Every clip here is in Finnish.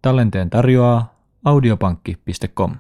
Tallenteen tarjoaa audiopankki.com.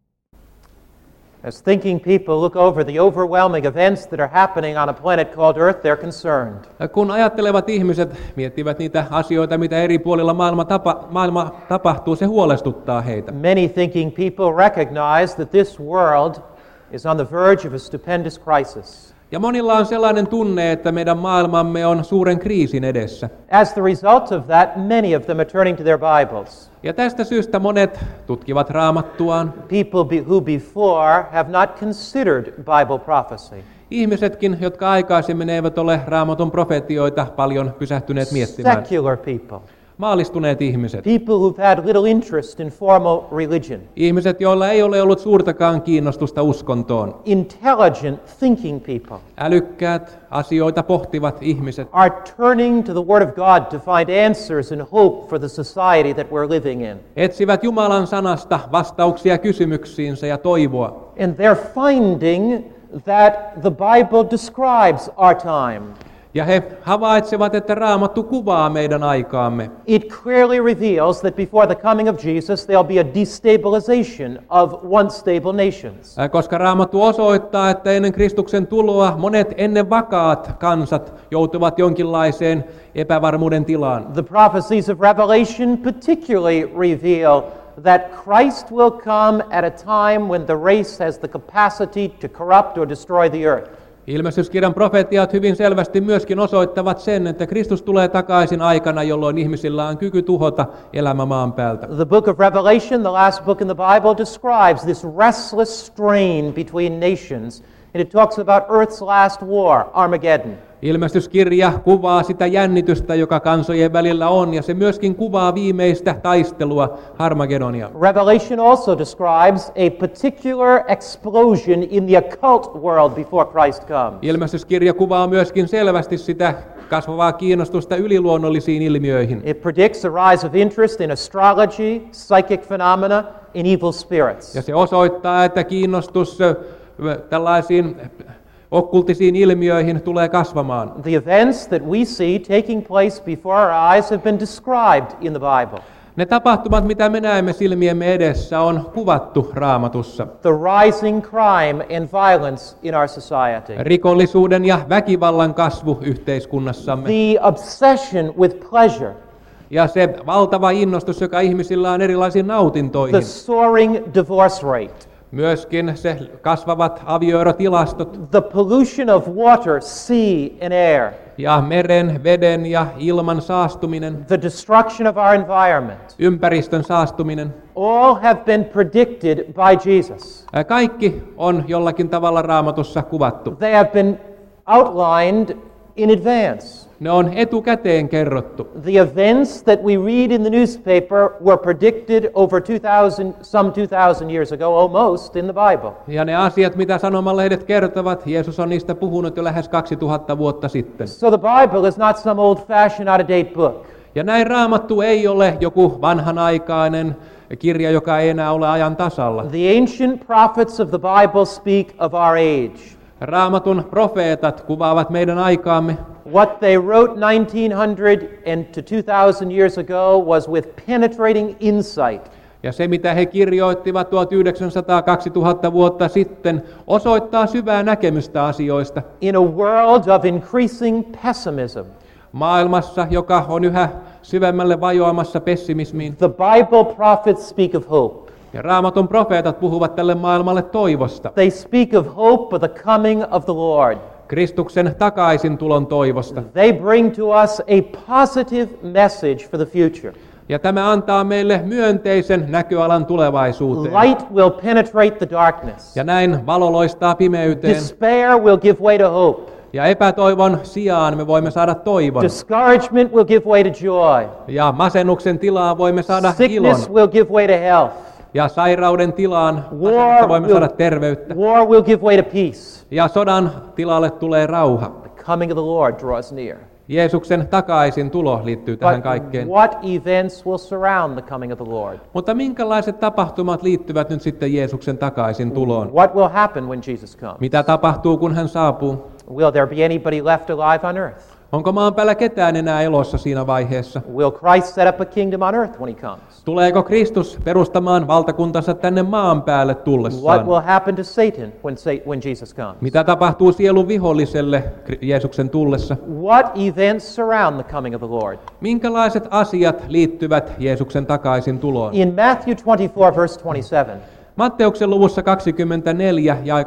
As thinking people look over the overwhelming events that are happening on a planet called Earth, they're concerned. Kun ajattelevat ihmiset miettivät niitä asioita, mitä eri puolilla maailma tapahtuu, se huolestuttaa heitä. Many thinking people recognize that this world is on the verge of a stupendous crisis. Ja monilla on sellainen tunne, että meidän maailmamme on suuren kriisin edessä. As the result of that, many of them are turning to their Bibles. Ja tästä syystä monet tutkivat Raamattuaan. People who before have not considered Bible prophecy. Ihmisetkin, jotka aikaisemmin eivät ole Raamatun profetioita paljon pysähtyneet miettimään. Secular people. Maalistuneet ihmiset. People who've had little interest in formal religion. Ihmiset, joilla ei ole ollut suurtakaan kiinnostusta uskontoon. Intelligent, thinking people. Älykkäät, asioita pohtivat ihmiset. Are turning to the Word of God to find answers and hope for the society that we're living in. Etsivät Jumalan sanasta vastauksia kysymyksiinsä ja toivoa. And they're finding that the Bible describes our time. Ja he havaitsevat, että Raamattu kuvaa meidän aikaamme. It clearly reveals that before the coming of Jesus there'll be a destabilization of once stable nations. Koska Raamattu osoittaa, että ennen Kristuksen tuloa monet ennen vakaat kansat joutuvat jonkinlaiseen epävarmuuden tilaan. The prophecies of Revelation particularly reveal that Christ will come at a time when the race has the capacity to corrupt or destroy the earth. Ilmestyskirjan profetiat hyvin selvästi myöskin osoittavat sen, että Kristus tulee takaisin aikana, jolloin ihmisillä on kyky tuhota elämä maan päältä. The book of Revelation, the last book in the Bible, describes this restless strain between nations, and it talks about Earth's last war, Armageddon. Ilmestyskirja kuvaa sitä jännitystä, joka kansojen välillä on, ja se myöskin kuvaa viimeistä taistelua, Armagedonia. Revelation also describes a particular explosion in the occult world before Christ comes. Ilmestyskirja kuvaa myöskin selvästi sitä kasvavaa kiinnostusta yliluonnollisiin ilmiöihin. It predicts a rise of interest in astrology, psychic phenomena, and evil spirits. Ja se osoittaa, että kiinnostus tällaisiin okkultisiin ilmiöihin tulee kasvamaan. The events that we see taking place before our eyes have been described in the Bible. Ne tapahtumat, mitä me näemme silmiemme edessä, on kuvattu Raamatussa. The rising crime and violence in our society. Rikollisuuden ja väkivallan kasvu yhteiskunnassamme. The obsession with pleasure. Ja se valtava innostus, joka ihmisillä on erilaisiin nautintoihin. The soaring divorce rate. Myöskin se kasvavat avioerotilastot. The pollution of water, sea and air. Ja meren, veden ja ilman saastuminen. The destruction of our environment. Ympäristön saastuminen. All have been predicted by Jesus. Kaikki on jollakin tavalla Raamatussa kuvattu. They have been outlined in advance. Ne on etukäteen kerrottu. The events that we read in the newspaper were predicted over 2000 years ago, almost in the Bible. Ja ne asiat, mitä sanomalehdet kertovat, Jeesus on niistä puhunut jo lähes 2000 vuotta sitten. So the Bible is not some old-fashioned, out-of-date book. Ja näin Raamattu ei ole joku vanhanaikainen kirja, joka ei enää ole ajan tasalla. The ancient prophets of the Bible speak of our age. Raamatun profeetat kuvaavat meidän aikaamme. What they wrote 1900 and to 2000 years ago was with penetrating insight. Ja se, mitä he kirjoittivat 1900-2000 vuotta sitten, osoittaa syvää näkemystä asioista. In a world of increasing pessimism. Maailmassa, joka on yhä syvemmälle vajoamassa pessimismiin. The Bible prophets speak of hope. Ja Raamatun profeetat puhuvat tälle maailmalle toivosta. They speak of hope of the coming of the Lord. Kristuksen takaisintulon toivosta. They bring to us a positive message for the future. Ja tämä antaa meille myönteisen näköalan tulevaisuuteen. Light will penetrate the darkness. Ja näin valo loistaa pimeyteen. Despair will give way to hope. Ja epätoivon sijaan me voimme saada toivon. Discouragement will give way to joy. Ja masennuksen tilaa voimme saada ilon. Sickness will give way to health. Ja sairauden tilaan voimme saada terveyttä. War will give way to peace. Ja sodan tilalle tulee rauha. The coming of the Lord draws near. Jeesuksen takaisin tulo liittyy tähän kaikkeen. What events will surround the coming of the Lord? Mutta minkälaiset tapahtumat liittyvät nyt sitten Jeesuksen takaisin tuloon? What will happen when Jesus comes? Mitä tapahtuu, kun hän saapuu? Will there be anybody left alive on earth? Onko maan päällä ketään enää elossa siinä vaiheessa? Will Christ set up a kingdom on earth when he comes? Tuleeko Kristus perustamaan valtakuntansa tänne maan päälle What tullessaan? will happen to Satan when Jesus comes? Mitä tapahtuu sielun viholliselle Jeesuksen tullessa? What events surround the coming of the Lord? Minkälaiset asiat liittyvät Jeesuksen takaisin tuloon? In Matthew 24, verse 27, Matteuksen luvussa 24 ja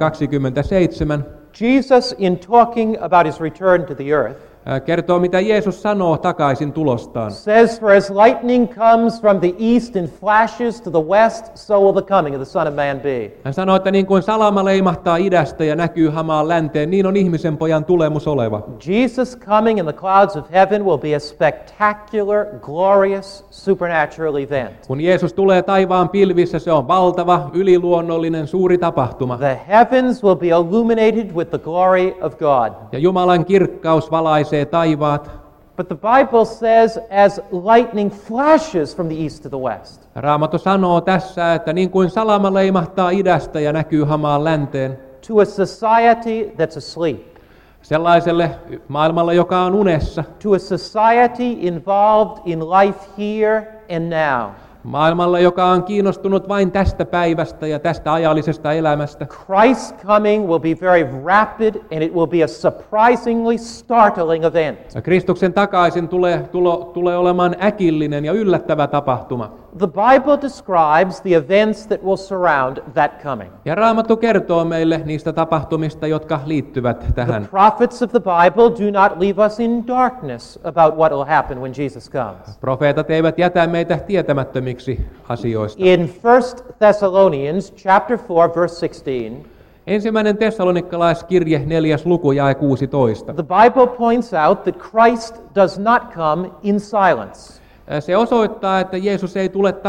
27 Jesus, in talking about his return to the earth, kertoo, mitä Jeesus sanoo takaisin tulostaan. says, "For as lightning comes from the east and flashes to the west, so will the coming of the Son of Man be." Hän sanoo, että niin kuin salama leimahtaa idästä ja näkyy hamaan länteen, niin on ihmisen pojan tulemus oleva. Jesus' coming in the clouds of heaven will be a spectacular, glorious, supernatural event. Kun Jeesus tulee taivaan pilvissä, se on valtava, yliluonnollinen, suuri tapahtuma. The heavens will be illuminated with the glory of God. Ja Jumalan kirkkaus valaisee taivaat. But the Bible says, as lightning flashes from the east to the west. Raamattu sanoo tässä, että niin kuin salama leimahtaa idästä ja näkyy hamaan länteen, To a society that's asleep, sellaiselle maailmalle, joka on unessa, to a society involved in life here and now, maailmalle, joka on kiinnostunut vain tästä päivästä ja tästä ajallisesta elämästä. Christ's coming will be very rapid and it will be a surprisingly startling event. Ja Kristuksen takaisin tulee olemaan äkillinen ja yllättävä tapahtuma. The Bible describes the events that will surround that coming. Ja Raamattu kertoo meille niistä tapahtumista, jotka liittyvät The tähän. prophets of the Bible do not leave us in darkness about what will happen when Jesus comes. Profeetat eivät jätä meitä tietämättömiksi asioista. In 1 Thessalonians chapter 4 verse 16, Ensimmäinen tessalonikalaiskirje 4. luku jae 16. the Bible points out that Christ does not come in silence. Se osoittaa, että Jeesus ei tule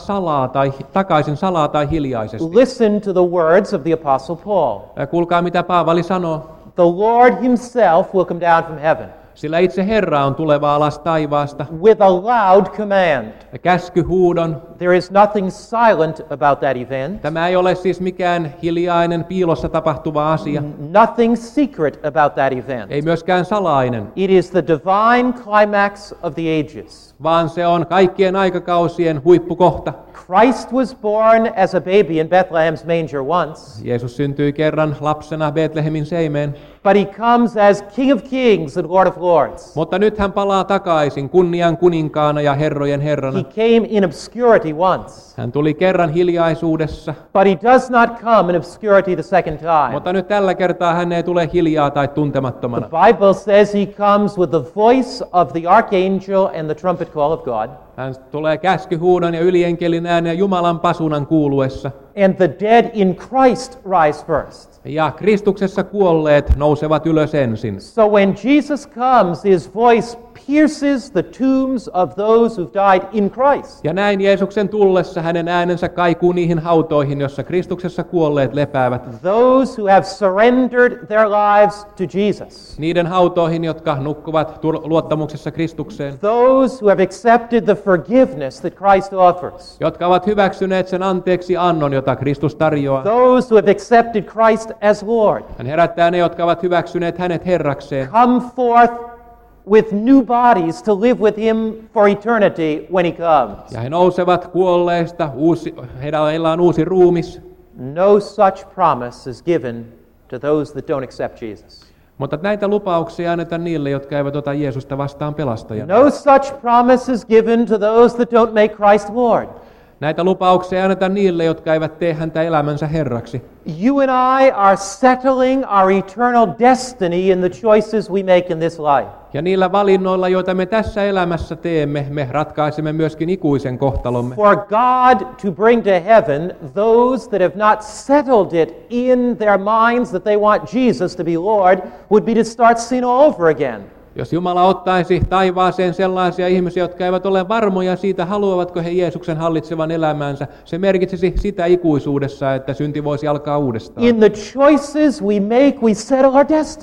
takaisin salaa tai hiljaisesti. Listen to the words of the Apostle Paul. Kuulkaa, mitä Paavali sanoo. The Lord himself will come down from heaven Sillä itse Herra on tuleva alas taivaasta. with a loud command. Käskyhuudon. There is nothing silent about that event, Tämä ei ole siis mikään hiljainen piilossa tapahtuva asia. nothing secret about that event. Ei myöskään salainen, It is the divine climax of the ages. vaan se on kaikkien aikakausien huippukohta. Christ was born as a baby in Bethlehem's manger once, Jeesus syntyi kerran lapsena Betlehemin seimeen, but he comes as King of Kings and Lord of Lords. mutta nyt hän palaa takaisin kunnian kuninkaana ja herrojen herrana. He came in obscurity once, Hän tuli kerran hiljaisuudessa, but he does not come in obscurity the second time. mutta nyt tällä kertaa hän ei tule hiljaa tai tuntemattomana. The Bible says he comes with the voice of the archangel and the trumpet call of God, Hän tulee käskyhuudon ja ylienkelin äänen ja Jumalan pasunan kuuluessa. and the dead in Christ rise first. Ja Kristuksessa kuolleet nousevat ylös ensin. So when Jesus comes, his voice pierces the tombs of those who've died in Christ. Ja näin Jeesuksen tullessa hänen äänensä kaikuu niihin hautoihin, jossa Kristuksessa kuolleet lepäävät. Those who have surrendered their lives to Jesus. Niiden hautoihin, jotka nukkuvat luottamuksessa Kristukseen. Those who have accepted the forgiveness that Christ offers. Jotka ovat hyväksyneet sen anteeksi annon, jota Kristus tarjoaa. Those who have accepted Christ as Lord. Hän herättää ne, jotka ovat hyväksyneet hänet Herrakseen. Come forth with new bodies to live with him for eternity when he comes. Ja he nousevat kuolleista, heillä on uusi ruumis. No such promise is given to those that don't accept Jesus. Mutta näitä lupauksia annetaan niille, jotka eivät ota Jeesusta vastaan pelastajana. No such promise is given to those that don't make Christ Lord. Näitä lupauksia annetaan niille, jotka eivät tee häntä elämänsä herraksi. You and I are settling our eternal destiny in the choices we make in this life. Ja niillä valinnoilla, joita me tässä elämässä teemme, me ratkaisemme myöskin ikuisen kohtalomme. For God to bring to heaven those that have not settled it in their minds that they want Jesus to be Lord would be to start sin all over again. Jos Jumala ottaisi taivaaseen sellaisia ihmisiä, jotka eivät ole varmoja siitä, haluavatko he Jeesuksen hallitsevan elämäänsä, se merkitsisi sitä ikuisuudessa, että synti voisi alkaa uudestaan. In the choices we make, we settle our destiny.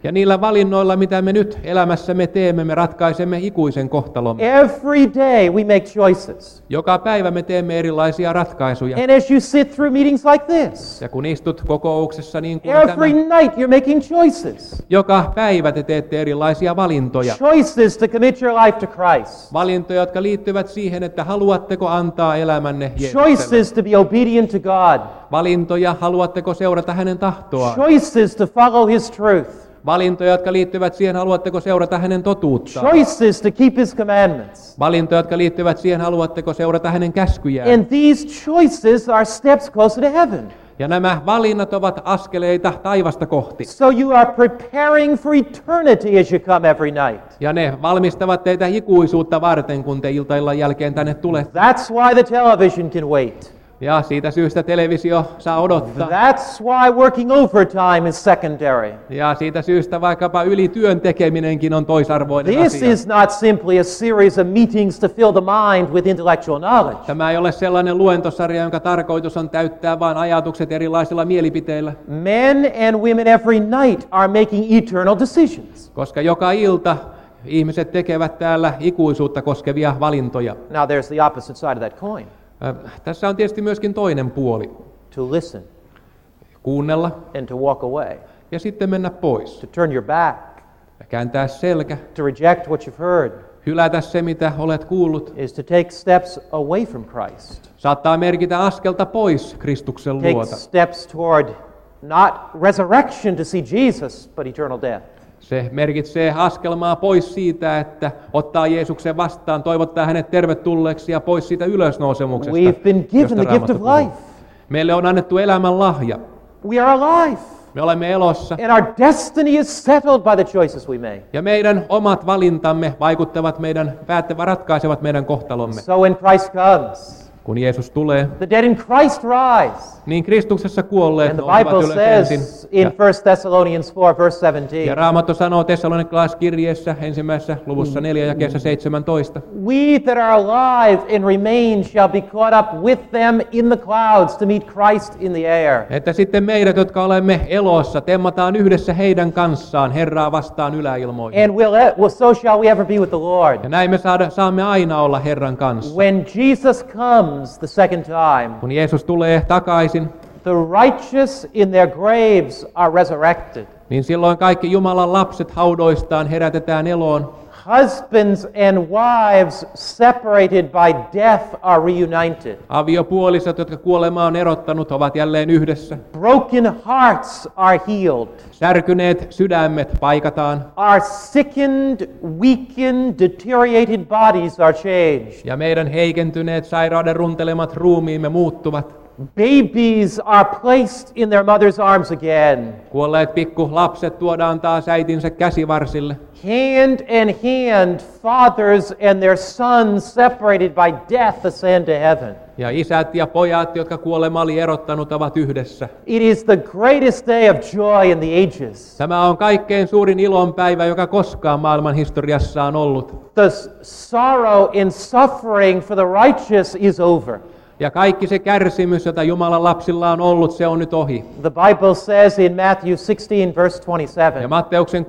Ja niillä valinnoilla, mitä me nyt elämässämme teemme, me ratkaisemme ikuisen kohtalomme. Every day we make choices. Joka päivä me teemme erilaisia ratkaisuja. And as you sit through meetings like this, Ja kun istut kokouksessa niin kuin every tämä, night you're making choices. joka päivä te teette erilaisia valintoja. Choices to commit your life to Christ. Valintoja, jotka liittyvät siihen, että haluatteko antaa elämänne Jeesukselle. Choices to be obedient to God. Valintoja, haluatteko seurata hänen tahtoaan. Choices to follow His truth. Valintoja, jotka liittyvät siihen, haluatteko seurata hänen totuuttaan. Choices to keep His commandments. Valintoja, jotka liittyvät siihen, haluatteko seurata hänen käskyjään. And these choices are steps closer to heaven. Ja nämä valinnat ovat askeleita taivasta kohti. So you are preparing for eternity as you come every night. Ja ne valmistavat teitä ikuisuutta varten, kun te iltaillan jälkeen tänne tulette. That's why the television can wait. Ja siitä syystä televisio saa odottaa. That's why working overtime is secondary. Ja siitä syystä vaikkapa ylityön tekeminenkin on toisarvoinen This asia. is not simply a series of meetings to fill the mind with intellectual knowledge. Tämä ei ole sellainen luentosarja, jonka tarkoitus on täyttää vain ajatukset erilaisilla mielipiteillä. Men and women every night are making eternal decisions. Koska joka ilta ihmiset tekevät täällä ikuisuutta koskevia valintoja. Now there's the opposite side of that coin. Tässä on tietysti myöskin toinen puoli. To listen Kuunnella and to walk away. ja sitten mennä pois. To turn your back. Ja kääntää selkä. To reject what you've heard. Hylätä se, mitä olet kuullut. Is to take steps away from Christ. Saattaa merkitä askelta pois Kristuksen Take luota. steps toward not resurrection to see Jesus, but eternal death. Se merkitsee askelmaa pois siitä, että ottaa Jeesuksen vastaan, toivottaa hänet tervetulleeksi ja pois siitä ylösnousemuksesta. We've been given josta the gift Raamattu of puhuu. life. Meille on annettu elämän lahja. We are alive. Me olemme elossa. And our destiny is settled by the choices we make. Ja meidän omat valintamme vaikuttavat ratkaisevat meidän kohtalomme. So when Christ comes, Kun Jeesus tulee, the dead in Christ rise. niin Kristuksessa kuolleet And the nousevat Bible ylös ensin. says in 1 Thessalonians 4, verse 17, Ja Raamattu sanoo Tessalonikalaiskirjeessä ensimmäisessä luvussa 4 jakeessa 17. we that are alive and remain shall be caught up with them in the clouds to meet Christ in the air. Että sitten meidät, jotka olemme elossa, temmataan yhdessä heidän kanssaan Herraa vastaan yläilmoihin. And so shall we ever be with the Lord. Ja näin me saamme aina olla Herran kanssa. When Jesus comes the second time, Kun Jeesus tulee takaisin, the righteous in their graves are resurrected. niin silloin kaikki Jumalan lapset haudoistaan herätetään eloon. Husbands and wives separated by death are reunited. Aviopuolisot, jotka kuolema on erottanut, ovat jälleen yhdessä. Broken hearts are healed. Särkyneet sydämet paikataan. Our sickened, weakened, deteriorated bodies are changed. Ja meidän heikentyneet, sairauden runtelemat ruumiimme muuttuvat. Babies are placed in their mother's arms again. Kuolleet pikku lapset tuodaan taas äitinsä käsivarsille. Hand in hand, fathers and their sons separated by death ascend to heaven. Ja isät ja pojat, jotka kuolema oli erottanut, ovat yhdessä. It is the greatest day of joy in the ages. Tämä on kaikkein suurin ilonpäivä, joka koskaan maailman historiassa on ollut. The sorrow and suffering for the righteous is over. Ja kaikki se kärsimys, jota Jumalan lapsilla on ollut, se on nyt ohi. The Bible says in Matthew 16, verse Ja 27, Matteuksen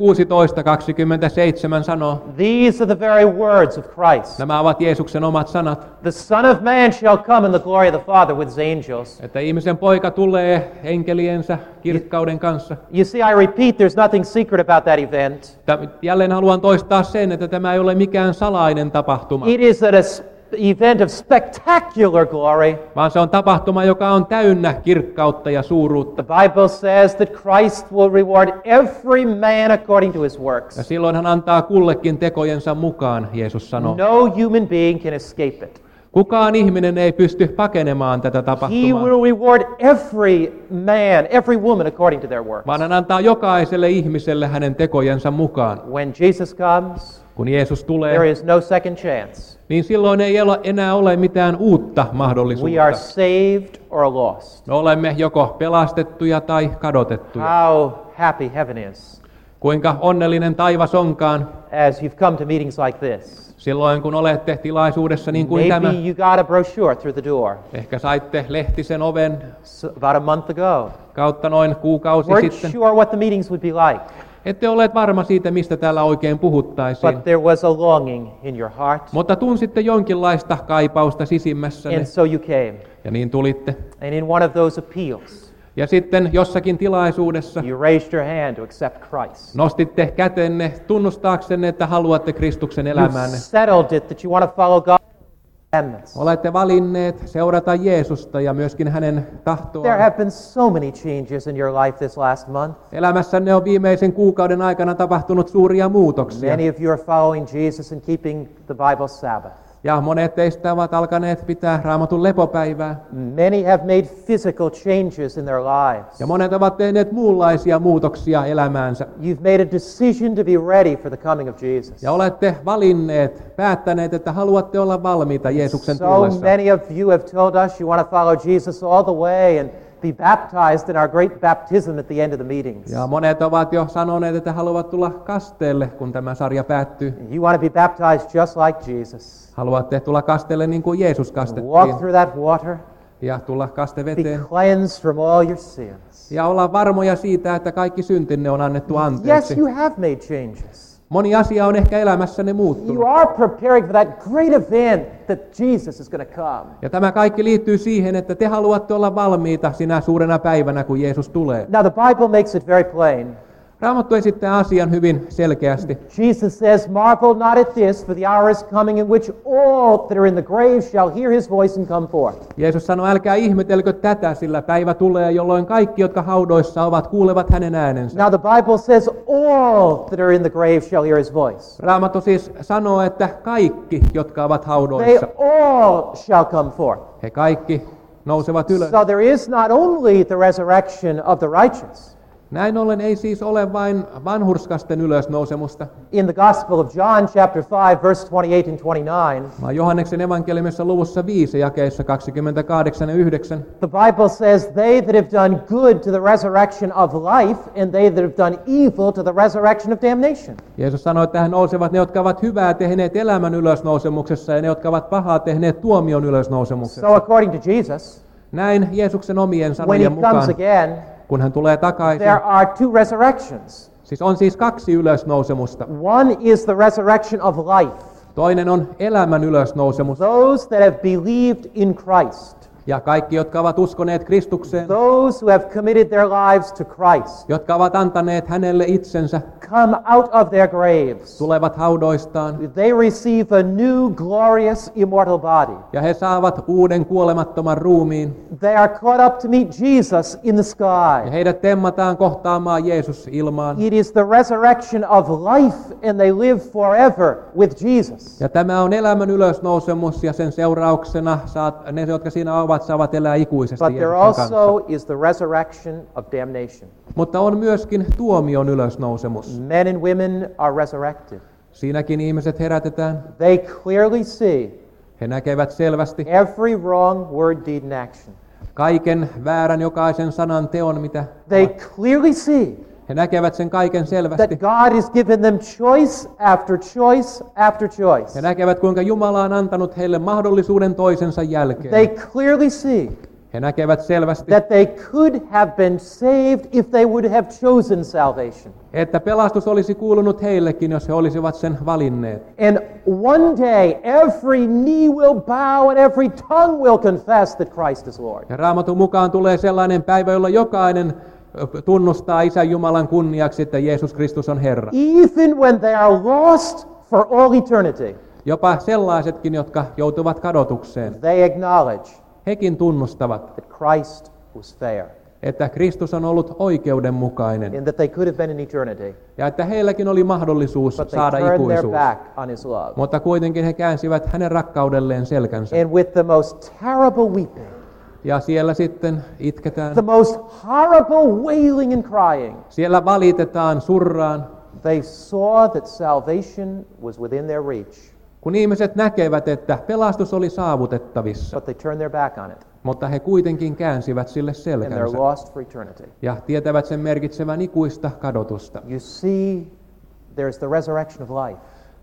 16:27 sanoo, these are the very words of Christ. nämä ovat Jeesuksen omat sanat, The Son of Man shall come in the glory of the Father with his angels. että ihmisen poika tulee enkeliensä kirkkauden kanssa. You see, I repeat, there's nothing secret about that event. Jälleen haluan toistaa sen, että tämä ei ole mikään salainen tapahtuma, It is an event of spectacular glory. vaan se on tapahtuma, joka on täynnä kirkkautta ja suuruutta. The Bible says that Christ will reward every man according to his Ja works. silloin hän antaa kullekin tekojensa mukaan, Jeesus sanoo. No human being can escape it. Kukaan ihminen ei pysty pakenemaan tätä He tapahtumaa, will reward every man, every woman according to their works. vaan hän antaa jokaiselle ihmiselle hänen tekojensa mukaan. When Jesus comes, Kun Jeesus there tulee, is no second chance. niin silloin ei enää ole mitään uutta We are mahdollisuutta. saved or lost. Me olemme joko pelastettuja tai kadotettuja. How happy heaven is Kuinka onnellinen taivas onkaan as you've come to meetings like this. silloin, kun olette tilaisuudessa niin kuin tämä. Maybe you got a brochure through the door Ehkä saitte lehtisen oven about a month ago. kautta noin kuukausi Weren't sitten. sure what the meetings would be like. Ette olleet varma siitä, mistä täällä oikein puhuttaisiin, but there was a longing in your heart, mutta tunsitte jonkinlaista kaipausta sisimmässänne, and so you came. ja niin tulitte. And in one of those appeals, Ja sitten jossakin tilaisuudessa you raised your hand to accept Christ. nostitte kätenne tunnustaaksenne, että haluatte Kristuksen You've elämäänne. settled it that you want to follow God's commandments. Olette valinneet seurata Jeesusta ja myöskin hänen There tahtoaan. have been so many changes in your life this last month. Elämässänne on viimeisen kuukauden aikana tapahtunut suuria muutoksia. Many of you are following Jesus and keeping the Bible Sabbath. Ja monet teistä ovat alkaneet pitää Raamatun lepopäivää. Many have made physical changes in their lives. Ja monet ovat tehneet muunlaisia muutoksia elämäänsä. You've made a decision to be ready for the coming of Jesus. Ja olette valinneet, päättäneet, että haluatte olla valmiita Jeesuksen So tullessa. many of you have told us you want to follow Jesus all the way and be baptized in our great baptism at the end of the meetings. Ja monet ovat jo sanoneet, että haluavat tulla kasteelle, kun tämä sarja päättyy. You want to be baptized just like Jesus. Haluatte tulla kasteelle niin kuin Jeesus Walk kastettiin. through that water. Ja tulla Be kasteveteen. cleansed from all your sins. Ja olla varmoja siitä, että kaikki syntinne on annettu Yes, anteeksi. you have made changes. Moni asia on ehkä elämässänne You muuttunut. are preparing for that great event that Jesus is going to come. Ja tämä kaikki liittyy siihen, että te haluatte olla valmiita sinä suurena päivänä, kun Jeesus tulee. Now, the Bible makes it very plain. Raamattu esittää asian hyvin selkeästi. Jesus says, "Marvel not at this, for the hour is coming in which all that are in the grave shall hear his voice and come forth." Jeesus sanoi, älkää ihmetelkö tätä, sillä päivä tulee, jolloin kaikki, jotka haudoissa ovat, kuulevat hänen äänensä. Now, the Bible says, "All that are in the grave shall hear his voice." Raamattu siis sanoo, että kaikki, jotka ovat They haudoissa, all shall come forth. he kaikki nousevat ylös. So there is not only the resurrection of the righteous. Näin ollen ei siis ole vain vanhurskasten ylösnousemusta, In the Gospel of John, chapter 5, verse 28 and 29, vaan Johanneksen evankeliumissa luvussa 5 jakeissa 28 ja 9. the Bible says, "They that have done good to the resurrection of life, and they that have done evil to the resurrection of damnation." Jeesus sanoi, että hän nousevat ne, jotka ovat hyvää tehneet elämän ylösnousemuksessa ja ne, jotka ovat pahaa tehneet tuomion ylösnousemuksessa. So according to Jesus, Näin Jeesuksen omien when he sanojen comes mukaan, again, kun hän tulee takaisin. there are two resurrections. Siis on siis kaksi ylösnousemusta. One is the resurrection of life. Toinen on elämän ylösnousemus. Those that have believed in Christ. Ja kaikki, jotka ovat uskoneet Kristukseen, Those who have committed their lives to Christ. jotka ovat antaneet hänelle itsensä, Come out of their graves. tulevat haudoistaan. They receive a new, glorious, immortal body. Ja he saavat uuden kuolemattoman ruumiin. They are caught up to meet Jesus in the Ja sky. heidät temmataan kohtaamaan Jeesus ilmaan. It is the resurrection of life, and they live forever with Jesus. Ja tämä on elämän ylösnousemus, ja sen seurauksena ne, jotka siinä ovat, saavat elää ikuisesti But there Jeesuksen kanssa. also is the resurrection of damnation. Mutta on myöskin tuomion ylösnousemus. Men and women are resurrected. Siinäkin ihmiset herätetään. They clearly see He näkevät selvästi every wrong word, deed, and action. kaiken väärän jokaisen sanan teon, mitä They clearly see he näkevät sen kaiken selvästi. that God has given them choice after choice after choice. He näkevät, kuinka Jumala on antanut heille mahdollisuuden toisensa jälkeen. They clearly see He näkevät selvästi, that they could have been saved if they would have chosen salvation. että pelastus olisi kuulunut heillekin, jos he olisivat sen valinneet. And one day, every knee will bow and every tongue will confess that Christ is Lord. Ja Raamatun mukaan tulee sellainen päivä, jolla jokainen tunnustaa Isän Jumalan kunniaksi, että Jeesus Kristus on Herra. Even when they are lost for all eternity, Jopa sellaisetkin, jotka joutuvat kadotukseen, they acknowledge hekin tunnustavat, that Christ was fair että Kristus on ollut oikeudenmukainen and that they could have been in eternity, ja että heilläkin oli mahdollisuus but they saada turned their ikuisuus. back on his love. Mutta kuitenkin he käänsivät hänen rakkaudelleen selkänsä. And with the most terrible weeping, Ja siellä sitten itketään. the most horrible wailing and crying, Siellä valitetaan, surraan. they saw that salvation was within their reach, Kun ihmiset näkevät, että pelastus oli saavutettavissa, but they turned their back on it, mutta he kuitenkin käänsivät sille and they're selkänsä lost for eternity. ja tietävät sen merkitsevän ikuista kadotusta. You see, there's the resurrection of life.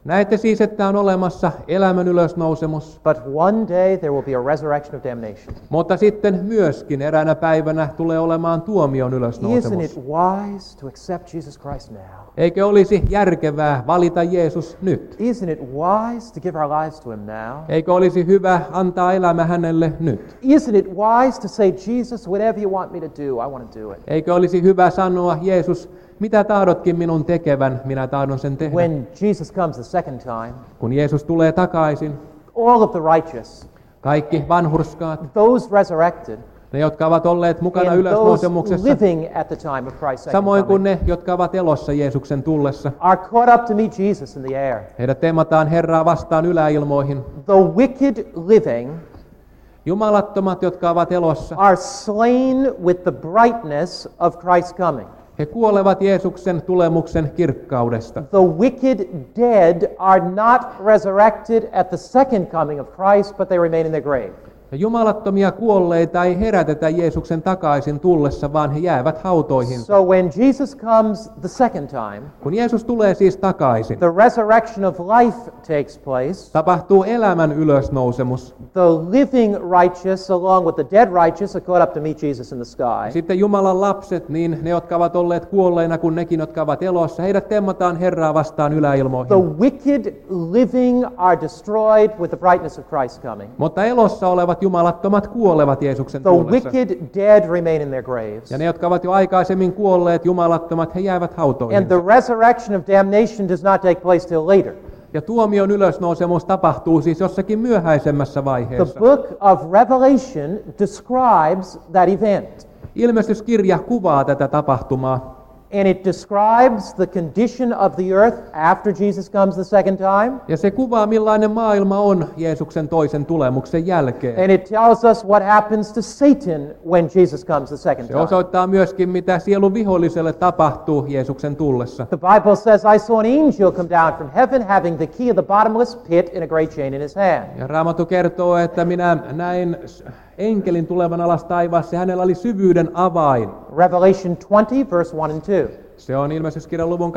Näette siis, että on olemassa elämän ylösnousemus, but one day there will be a resurrection of damnation. mutta sitten myöskin eräänä päivänä tulee olemaan tuomion Isn't ylösnousemus. it wise to accept Jesus Christ now? Eikö olisi järkevää valita Jeesus nyt? Isn't it wise to give our lives to Him now? Eikö olisi hyvä antaa elämä hänelle nyt? Isn't it wise to say, Jesus, whatever you want me to do, I want to do it? Eikö olisi hyvä sanoa, Jeesus, mitä tahdotkin minun tekevän, minä tahdon sen tehdä. When Jesus comes the second time, Kun Jeesus tulee takaisin, all of the righteous, kaikki vanhurskaat, those resurrected, ne jotka ovat olleet mukana and those ylösnousemuksessa, living at the time of Christ's second samoin kuin coming, ne, jotka ovat elossa Jeesuksen tullessa, are caught up to meet Jesus in the air. heidät temmataan Herraa vastaan yläilmoihin. The wicked living Jumalattomat, jotka ovat elossa, are slain with the brightness of Christ's coming. he kuolevat Jeesuksen tulemuksen kirkkaudesta. The wicked dead are not resurrected at the second coming of Christ, but they remain in their grave. Ja jumalattomia kuolleita ei herätetä Jeesuksen takaisin tullessa, vaan he jäävät hautoihin. So when Jesus comes the second time, Kun Jeesus tulee siis takaisin, the resurrection of life takes place. tapahtuu elämän ylösnousemus. The living righteous, along with the dead righteous, are caught up to meet Jesus in the sky. Sitten Jumalan lapset, niin ne, jotka ovat olleet kuolleina, kuin nekin, jotka ovat elossa, heidät temmataan Herraa vastaan The yläilmoihin. wicked living are destroyed with the brightness of Christ's coming. Mutta elossa olevat jumalattomat kuolevat Jeesuksen The tullessa. wicked dead remain in their graves. Ja ne, jotka ovat jo aikaisemmin kuolleet, jumalattomat, he jäävät hautoihin. And the resurrection of damnation does not take place till later. Ja tuomion ylösnousemus tapahtuu siis jossakin myöhäisemmässä The vaiheessa. book of Revelation describes that event. Ilmestyskirja kuvaa tätä tapahtumaa. And it describes the condition of the earth after Jesus comes the second time. Ja se kuvaa, millainen maailma on Jeesuksen toisen tulemuksen jälkeen. And it tells us what happens to Satan when Jesus comes the second Se time. osoittaa myöskin, mitä sielun viholliselle tapahtuu Jeesuksen tullessa. The Bible says, I saw an angel come down from heaven having the key of the bottomless pit and a great chain in his hand. Ja Raamattu kertoo, että minä näin enkelin tulevan alas taivaassa ja hänellä oli syvyyden avain. Revelation 20, verse 1 and 2. Se on Ilmestyskirjan luvun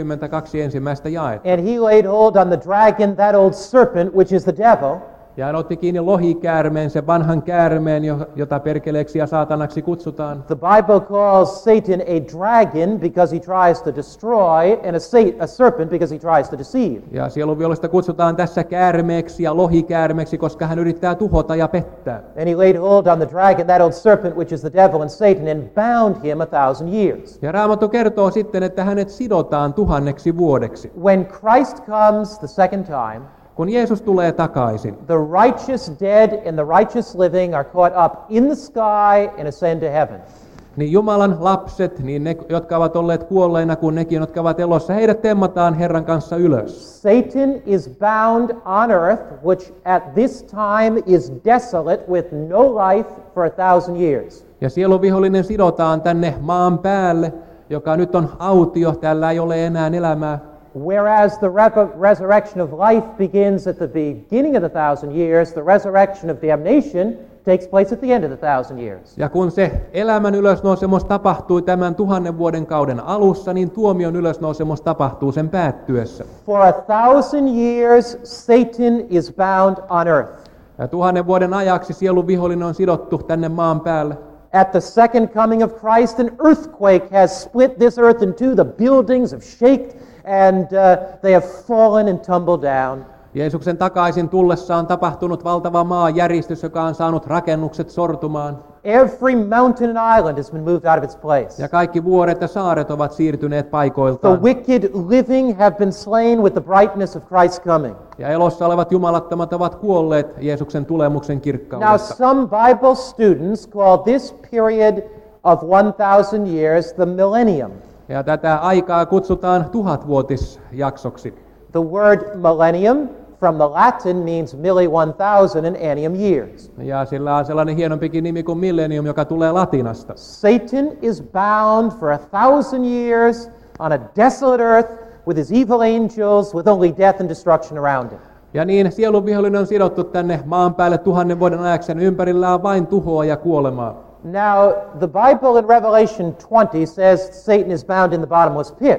22 ensimmäistä jaetta. And he laid hold on the dragon, that old serpent, which is the devil, Ja hän otti kiinni lohikäärmeen, sen vanhan käärmeen, jota perkeleeksi ja saatanaksi kutsutaan. The Bible calls Satan a dragon because he tries to destroy, and a serpent because he tries to deceive. Ja sielunvihollista kutsutaan tässä käärmeeksi ja lohikäärmeeksi, koska hän yrittää tuhota ja pettää. And he laid hold on the dragon, that old serpent, which is the devil and Satan, and bound him 1,000 years. Ja Raamattu kertoo sitten, että hänet sidotaan 1000 vuodeksi. When Christ comes the second time, Kun Jeesus tulee takaisin, the righteous dead and the righteous living are caught up in the sky and ascend to heaven. niin Jumalan lapset, niin ne, jotka ovat olleet kuolleina, kuin nekin, jotka ovat elossa, heidät temmataan Herran kanssa ylös. Satan is bound on earth, which at this time is desolate with no life for 1,000 years. Ja sieluvihollinen sidotaan tänne maan päälle, joka nyt on autio, tällä ei ole enää elämää. Whereas the resurrection of life begins at the beginning of the 1,000 years, the resurrection of damnation takes place at the end of the 1,000 years. Ja kun se elämän ylösnousemus tapahtui tämän 1000 vuoden kauden alussa, niin tuomion ylösnousemus tapahtuu sen päättyessä. For 1,000 years, Satan is bound on earth. Ja 1000 vuoden ajaksi sielun vihollinen on sidottu tänne maan päälle. At the second coming of Christ, an earthquake has split this earth in two. The buildings have shaken and they have fallen and tumbled down. Jeesuksen takaisin tullessa on tapahtunut valtava maanjäristys, joka on saanut rakennukset sortumaan. Every mountain and island has been moved out of its place. Ja kaikki vuoret ja saaret ovat siirtyneet The paikoiltaan. wicked living have been slain with the brightness of Christ's coming. Ja elossa olevat jumalattomat ovat kuolleet Jeesuksen tulemuksen Now, kirkkaudessa. some Bible students call this period of 1,000 years the millennium. Ja tätä aikaa kutsutaan 1000-vuotisjaksoksi. The word millennium from the Latin means milli 1,000 and annium years. Ja sillä on sellainen hienompikin nimi kuin millennium, joka tulee latinasta. Satan is bound for 1,000 years on a desolate earth with his evil angels, with only death and destruction around him. Ja niin sielun vihollinen on sidottu tänne maan päälle 1000 vuoden ajaksi, ja ympärillä on vain tuhoa ja kuolemaa. Now, the Bible in Revelation 20 says Satan is bound in the bottomless pit.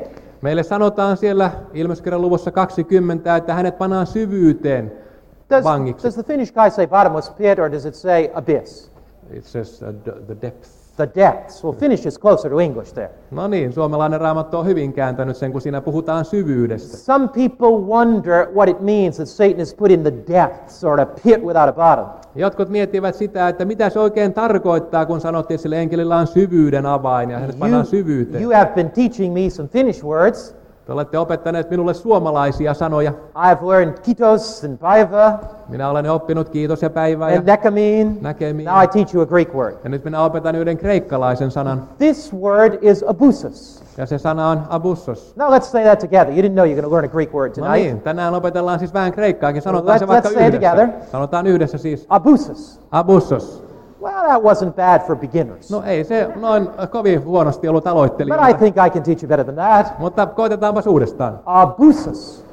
Meille sanotaan siellä Ilmestyskirjan luvussa 20, että hänet pannaan syvyyteen vangiksi. Does the Finnish guy say bottomless pit or does it say abyss? It says the depth. The depths. Well, Finnish is closer to English there. No niin, suomalainen raamattu on hyvin kääntänyt sen, kun siinä puhutaan syvyydestä. Some people wonder what it means that Satan is put in the depths or a pit without a bottom. Jotkut miettivät sitä, että mitä se oikein tarkoittaa, kun sanottiin, että sillä enkelillä on syvyyden avain ja hänet pannaan syvyyteen. You have been teaching me some Finnish words. Te olette opettaneet minulle suomalaisia sanoja. I've learned kiitos and päivä. Minä olen oppinut kiitos ja päivää ja And näkemiin. näkemiin. Now I teach you a Greek word. Ja nyt minä opetan yhden kreikkalaisen sanan. This word is abusos. Ja se sana on abussos. Now let's say that together. You didn't know you're going to learn a Greek word No tonight. niin, tänään opetellaan siis vähän kreikkaakin. Sanotaan se Let's vaikka say it yhdessä. together. Sanotaan yhdessä siis. Abusos. Abussos. Well, that wasn't bad for beginners. No ei se noin kovin huonosti ollut But I aloittelijoita. think I can teach you better than that. Mutta koitetaanpas uudestaan. Abusos.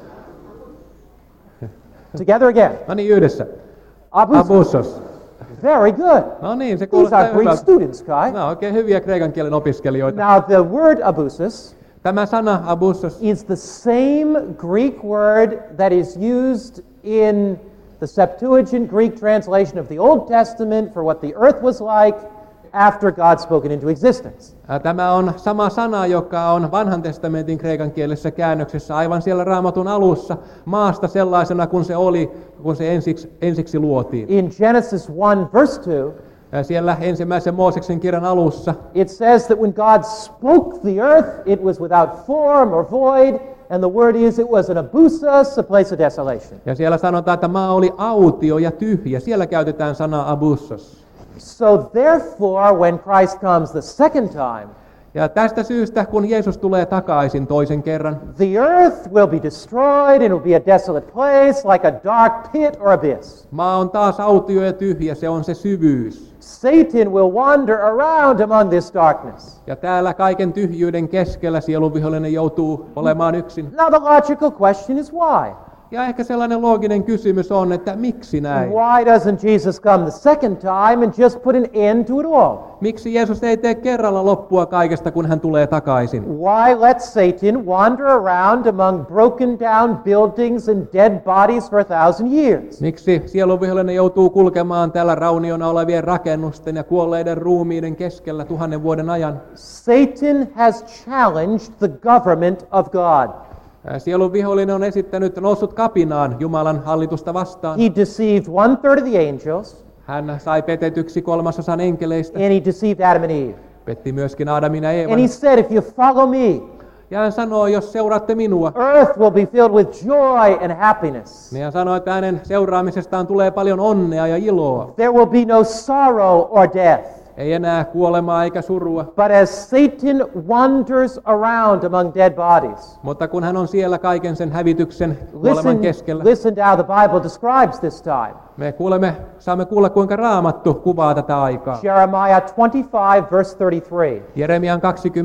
Together again. No niin, yhdessä. Abusos. Abussos. Very good. No niin, se These kuulostaa are Greek hyvältä. students, Kai. Nämä on oikein hyviä kreikan kielen opiskelijoita. Now, the word abusos Tämä sana abussos is the same Greek word that is used in the Septuagint Greek translation of the Old Testament for what the earth was like after God spoke it into existence. Tämä on sama sana, joka on vanhan testamentin kreikan kielessä käännöksessä aivan siellä Raamatun alussa maasta sellaisena kuin se oli, kun se ensiksi luotiin. In Genesis 1, verse 2, Ja siellä ensimmäisen Mooseksen kirjan alussa it says that when God spoke the earth, it was without form or void, and the word is it was an abusos, a place of desolation. ja siellä sanotaan, että maa oli autio ja tyhjä. Siellä käytetään sanaa abussos. So therefore, when Christ comes the second time, Ja tästä syystä, kun Jeesus tulee takaisin toisen kerran, the earth will be destroyed, and it will be a desolate place, like a dark pit or abyss. maa on taas autio ja tyhjä, se on se syvyys. Satan will wander around among this darkness. Ja täällä kaiken tyhjyyden keskellä sielunvihollinen joutuu olemaan yksin. Now the logical question is why? Ja ehkä sellainen looginen kysymys on, että miksi näin? Why doesn't Jesus come the second time and just put an end to it all? Miksi Jeesus ei tee kerralla loppua kaikesta, kun hän tulee takaisin? Why let Satan wander around among broken down buildings and dead bodies for 1,000 years? Miksi sielunvihollinen joutuu kulkemaan täällä rauniona olevien rakennusten ja kuolleiden ruumiiden keskellä 1000 vuoden ajan? Satan has challenged the government of God. Sielun vihollinen on noussut kapinaan Jumalan hallitusta vastaan. He deceived 1/3 of the angels, Hän sai petetyksi 3/3 enkeleistä. and he deceived Adam and Eve. Petti myöskin Adamin ja And Eevan. he said, if you follow me, Ja hän sanoo, jos seuraatte minua. earth will be filled with joy and happiness. Niin hän sanoo, että hänen seuraamisestaan tulee paljon onnea ja iloa. There will be no sorrow or death. Ei enää kuolemaa eikä surua. But as Satan wanders around among dead bodies, Mutta kun hän on siellä kaiken sen hävityksen kuoleman keskellä, listen to how the Bible describes this time. me saamme kuulla, kuinka Raamattu kuvaa tätä aikaa. Jeremiah 25, verse 33. Jeremian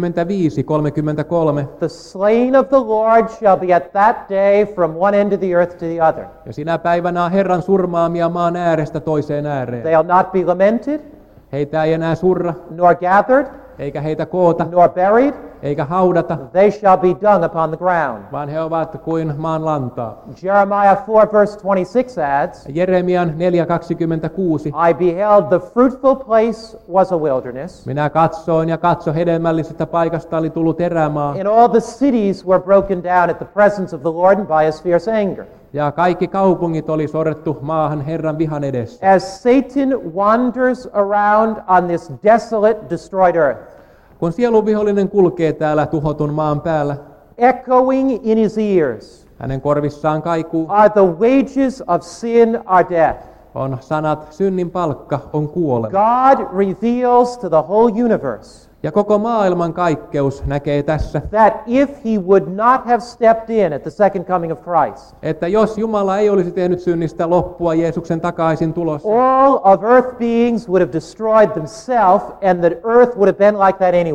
25:33. The slain of the Lord shall be at that day from one end of the earth to the other. Ja sinä päivänä on Herran surmaamia maan äärestä toiseen ääreen. They'll not be lamented, Heitä ei enää surra, nor gathered, eikä heitä koota, nor buried. eikä haudata, They shall be dung upon the ground. vaan he ovat kuin maan lantaa. Jeremiah 4, verse 26 adds, Jeremian 4:26. I beheld the fruitful place was a wilderness, Minä katsoin ja hedelmällisestä paikasta oli tullut erämaa, and all the cities were broken down at the presence of the Lord and by his fierce anger. ja kaikki kaupungit oli sorrettu maahan Herran vihan edessä. As Satan wanders around on this desolate, destroyed earth, Kun sielunvihollinen kulkee täällä tuhotun maan päällä, echoing in his ears hänen korvissaan kaikuu are the wages of sin are death. on sanat, synnin palkka on kuolema. God reveals to the whole universe Ja koko maailman kaikkeus näkee tässä, that if he would not have stepped in at the second coming of Christ, että jos Jumala ei olisi tehnyt synnistä loppua Jeesuksen takaisin tulossa, all of earth beings would have destroyed themselves, and that earth would have been like that anyway.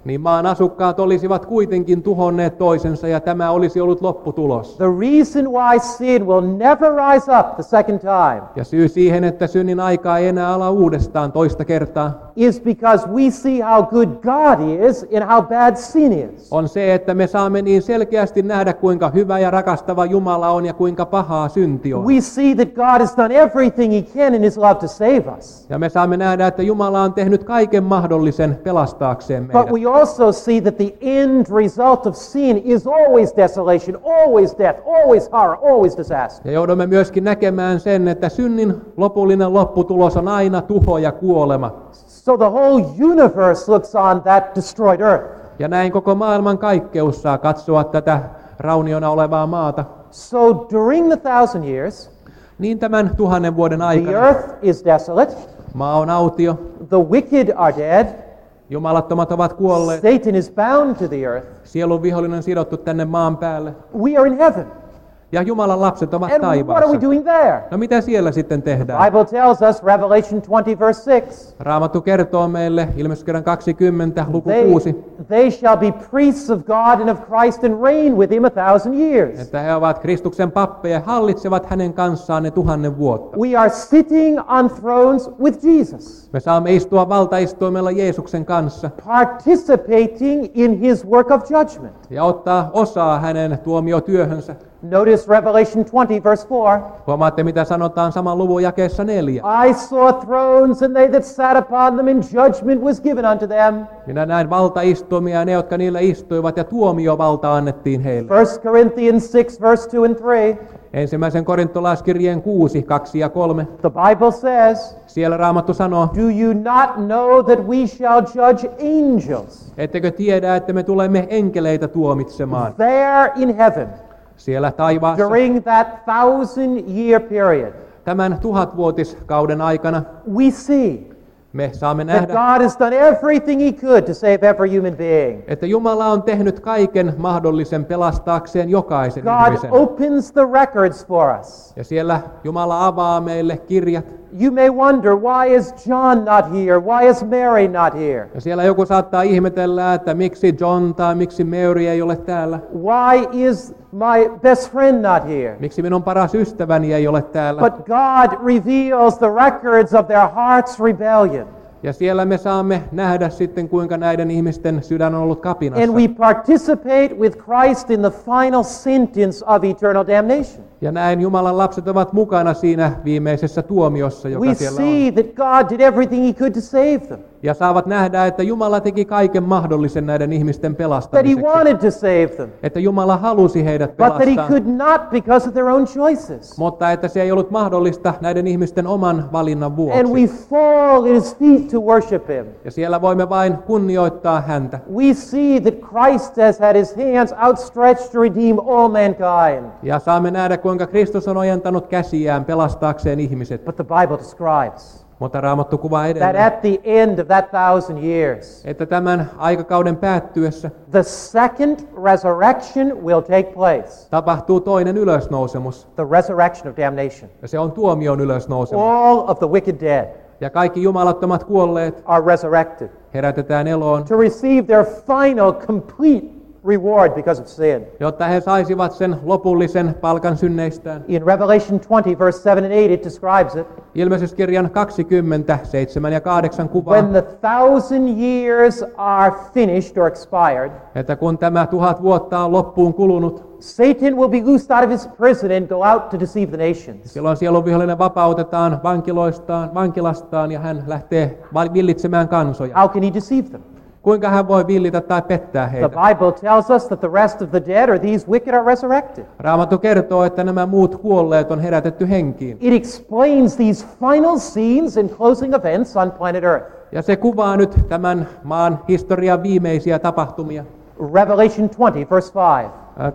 niin maan asukkaat olisivat kuitenkin tuhonneet toisensa ja tämä olisi ollut lopputulos. The reason why sin will never rise up the second time Ja syy siihen, että synnin aika ei enää ala uudestaan toista kertaa, is because we see how good God is and how bad sin is. on se, että me saamme niin selkeästi nähdä, kuinka hyvä ja rakastava Jumala on ja kuinka pahaa synti on. We see that God has done everything he can in his love to save us. Ja me saamme nähdä, että Jumala on tehnyt kaiken mahdollisen pelastaakseen But meidät. we also see that the end result of sin is always desolation, always death, always horror, always disaster. Ja joudumme myöskin näkemään sen, että synnin lopullinen lopputulos on aina tuho ja kuolema. So the whole universe looks on that destroyed earth. Ja näin koko maailman kaikkeus saa katsoa tätä rauniona olevaa maata. So during the 1,000 years, Niin tämän 1000 vuoden the aikana earth is desolate, maa on autio, the wicked are dead, jumalattomat ovat kuolleet, Satan is bound to the earth, sielun vihollinen on sidottu tänne maan päälle. we are in heaven. Ja Jumalan lapset ovat And what are we taivaassa. doing there? No mitä siellä sitten tehdään? Bible tells us, Revelation 20 verse 6, Raamattu kertoo meille, Ilmestyskirjan 20, luku they, 6, they shall be priests of God and of Christ and reign with him 1,000 years. että he ovat Kristuksen pappeja ja hallitsevat hänen kanssaan ne 1000 vuotta. We are sitting on thrones with Jesus, Me saamme istua valtaistuimella Jeesuksen kanssa participating in his work of judgment. ja ottaa osaa hänen tuomiotyöhönsä. Notice Revelation 20 verse 4. Huomaatte, mitä sanotaan saman luvun jakeessa 4. I saw thrones and they that sat upon them, and judgment was given unto them. Minä näin valtaistuimia ja ne, jotka niillä istuivat, ja tuomiovalta annettiin heille. 1 Corinthians 6 verse 2 and 3. Ensimmäisen korintolaiskirjeen 6, 2 ja 3. The Bible says, Siellä Raamattu sanoo, do you not know that we shall judge angels? ettekö tiedä, että me tulemme enkeleitä tuomitsemaan There in heaven, siellä taivaassa during that 1,000-year period, tämän 1000-vuotiskauden aikana. we see Me saamme that nähdä, God has done everything he could to save every human being. että Jumala on tehnyt kaiken mahdollisen pelastaakseen jokaisen God ihmisen. opens the records for us. Ja siellä Jumala avaa meille kirjat. You may wonder, why is John not here? Why is Mary not here? Ja siellä joku saattaa ihmetellä, että miksi John tai miksi Mary ei ole täällä. Why is my best friend not here? Miksi minun paras ystäväni ei ole täällä. But God reveals the records of their heart's rebellion. Ja siellä me saamme nähdä sitten, kuinka näiden ihmisten sydän on ollut kapinassa. And we participate with Christ in the final sentence of eternal damnation. Ja näin Jumalan lapset ovat mukana siinä viimeisessä tuomiossa, joka We siellä see on. that God did everything he could to save them, Ja saavat nähdä, että Jumala teki kaiken mahdollisen näiden ihmisten that he pelastamiseksi. wanted to save them, Että Jumala halusi heidät but that he pelastaa, could not because of their own choices. mutta että se ei ollut mahdollista näiden ihmisten oman valinnan And vuoksi. we fall at his feet to worship him. Ja siellä voimme vain kunnioittaa häntä. We see that Christ has had his hands outstretched to redeem all mankind. Ja saamme nähdä, kuinka Kristus on ojentanut käsiään pelastaakseen ihmiset. But the Bible describes Mutta Raamattu kuvaa that edelleen, at the end of that 1,000 years, että tämän aikakauden päättyessä the second resurrection will take place. tapahtuu toinen ylösnousemus. The resurrection of damnation. Ja se on tuomion ylösnousemus. All of the wicked dead Ja kaikki jumalattomat kuolleet are resurrected herätetään eloon, to receive their final complete reward because of sin. jotta he saisivat sen lopullisen palkan synneistään. In Revelation 20, verse 7 and 8, it describes it. Ilmestyskirjan 20, 7 ja 8 kuvaa, When the 1,000 years are finished or expired, että kun tämä 1000 vuotta on loppuun kulunut, Satan will be loosed out of his prison and go out to deceive the nations. silloin sielun vihollinen vapautetaan vankilastaan ja hän lähtee villitsemään kansoja. How can he deceive them? Kuinka hän voi villitä tai pettää The heitä? Bible tells us that the rest of the dead or these wicked are resurrected. Raamattu kertoo, että nämä muut kuolleet on herätetty henkiin. It explains these final scenes and closing events on planet Earth. Ja se kuvaa nyt tämän maan historian viimeisiä tapahtumia. Revelation 20, verse 5.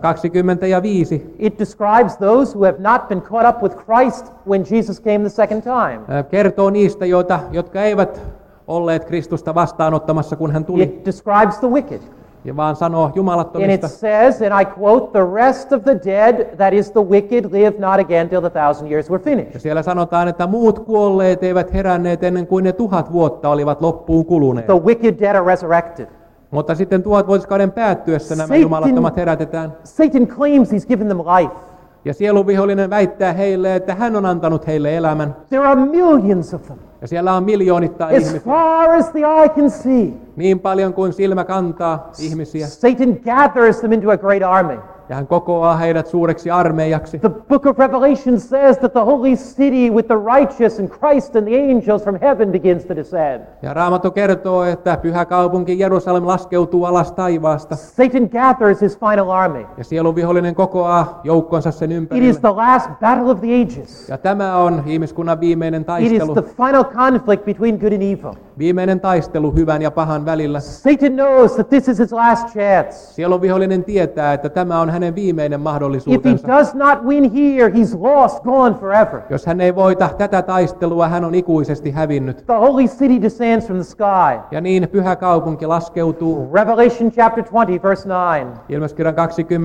25 It describes those who have not been caught up with Christ when Jesus came the second time. kertoo niistä, jotka eivät olleet Kristusta vastaanottamassa, kun hän tuli, It describes the wicked. ja vaan sanoo And it jumalattomista. says, and I quote, the rest of the dead, that is the wicked, live not again till the 1,000 years were Ja finished. siellä sanotaan, että muut kuolleet eivät heränneet ennen kuin ne 1000 vuotta olivat loppuun kuluneet. The wicked dead are resurrected. Mutta sitten vuosikauden päättyessä nämä Satan- jumalattomat herätetään. Satan claims he's given them life. Ja sielunvihollinen väittää heille, että hän on antanut heille elämän. There are millions of them. Ja siellä on miljoonittain As ihmisiä. far as the eye can see. Niin paljon kuin silmä kantaa ihmisiä. Satan gathers them into a great army. Ja hän kokoaa heidät suureksi armeijaksi. The book of Revelation says that the holy city with the righteous and Christ and the angels from heaven begins to descend. Ja Raamattu kertoo, että pyhä kaupunki Jerusalem laskeutuu alas taivaasta. Satan gathers his final army. Ja sielunvihollinen kokoaa joukkonsa sen It is ympärille. the last battle of the ages. Ja tämä on ihmiskunnan viimeinen It is taistelu. the final conflict between good and evil. Viimeinen taistelu hyvän ja pahan välillä. Satan knows that this is his last chance. Sielunvihollinen tietää, että tämä on hänen viimeinen If he mahdollisuutensa. does not win here, he's lost, gone forever. Jos hän ei voita tätä taistelua, hän on ikuisesti hävinnyt. The holy city descends from the sky. Ja niin pyhä kaupunki laskeutuu. Revelation chapter 20, verse 9. Ilmestyskirjan